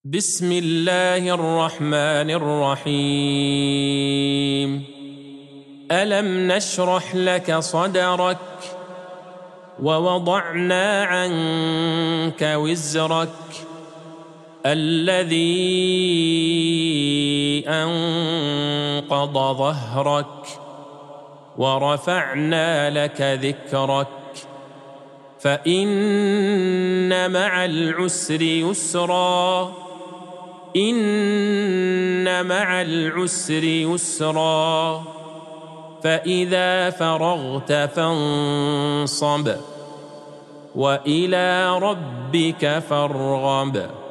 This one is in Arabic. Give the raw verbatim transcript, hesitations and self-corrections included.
بسم الله الرحمن الرحيم. ألم نشرح لك صدرك ووضعنا عنك وزرك الذي أنقض ظهرك ورفعنا لك ذكرك فإن مع العسر يسرا إن مع العسر يسرا فإذا فرغت فانصب وإلى ربك فارغب.